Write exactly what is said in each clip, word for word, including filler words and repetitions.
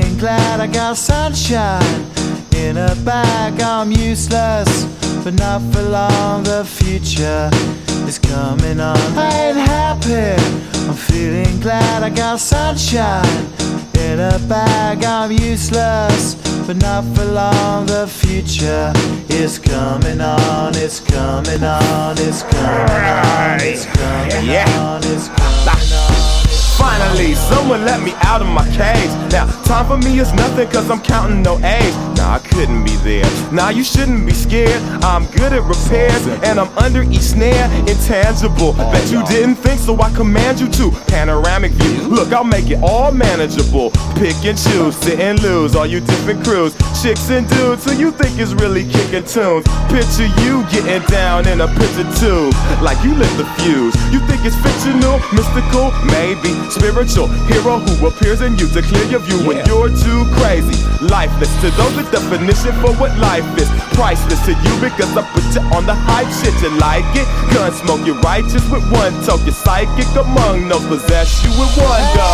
feeling glad I got sunshine in a bag. I'm useless, but not for long. The future is coming on. I ain't happy. I'm feeling glad I got sunshine in a bag. I'm useless, but not for long. The future is coming on. It's coming on. It's coming on. It's coming on. It's coming on. Finally, someone let me out of my cage. Now, time for me is nothing cause I'm counting no A's. Nah, I couldn't be there. Nah, you shouldn't be scared. I'm good at repairs and I'm under each snare. Intangible, bet you didn't think, so I command you to. Panoramic view, look, I'll make it all manageable. Pick and choose, sit and lose, all you different crews. Chicks and dudes who you think is really kicking tunes. Picture you getting down in a picture tube, like you lit the fuse. You think it's fictional, mystical, maybe spiritual hero who appears in you to clear your view when you're too crazy. Lifeless to those, the definition for what life is. Priceless to you because I put you on the hype shit. You like it? Gun smoke, you're righteous with one toe. You're psychic among those, possess you with one go.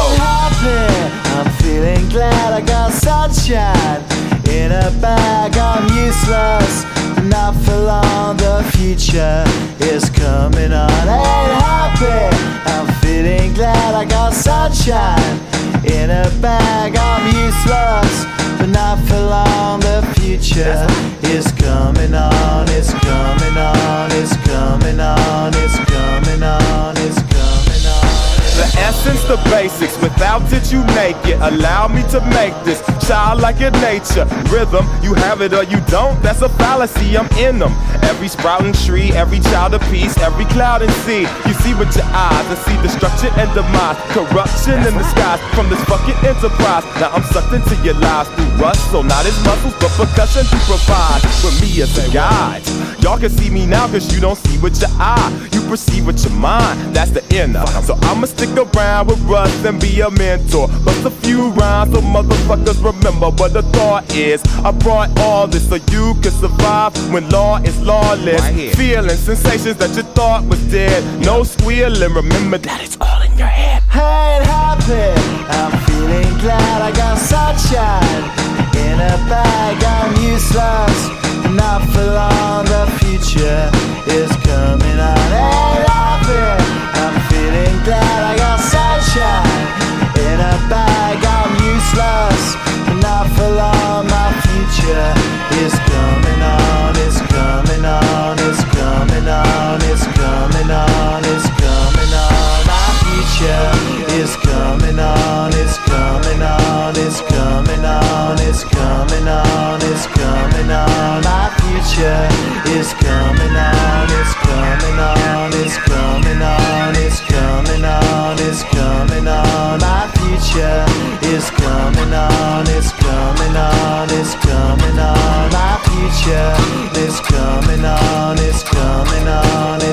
I'm feeling glad I got sunshine in a bag. I'm useless, but not for long. The future is coming on. Ain't happy. I'm feeling glad I got sunshine in a bag. I'm useless, but not for long. The future is coming on. It's coming on. It's coming on. It's coming on. It's coming on. The essence, the basics, without it you make it. Allow me to make this childlike in nature. Rhythm, you have it or you don't, that's a fallacy, I'm in them. Every sprouting tree, every child of peace, every cloud and sea. You see with your eyes and see destruction and demise. Corruption in the skies from this fucking enterprise. Now I'm sucked into your lives through rust, so not as muscles, but percussion to provide for me as a guide. Y'all can see me now cause you don't see with your eye. You perceive with your mind, that's the inner. So I'ma stick around with Russ and be a mentor. Bust a few rhymes so motherfuckers remember what the thought is. I brought all this so you can survive when law is lawless. Right, feeling sensations that you thought was dead. No squealing, remember that it's all in your head. I ain't happy. I'm feeling glad I got sunshine in a bag. I'm useless, not for long. The future is coming on. Ain't happy. I'm feeling glad I got sunshine in a bag. I'm useless, not for long. My future is coming on. It's coming on. It's coming on. It's coming on. It's coming on. My future is coming on. It's coming on. It's coming on. It's coming on. It's coming on. My future is coming on. It's coming on. It's coming on. It's coming on. It's coming on. My future is coming on. It's coming on. It's coming on. My future is coming on. It's coming on.